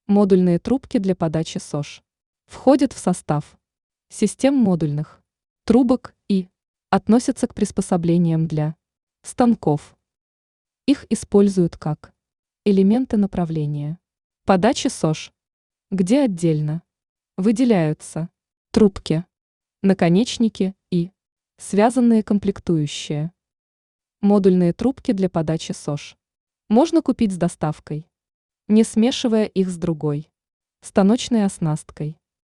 Модульные трубки для подачи СОЖ входят в состав систем модульных трубок и относятся к приспособлениям для станков. Их используют как элементы направления подачи СОЖ, где отдельно выделяются трубки, наконечники и связанные комплектующие. Модульные трубки для подачи СОЖ можно купить с доставкой, не смешивая их с другой станочной оснасткой.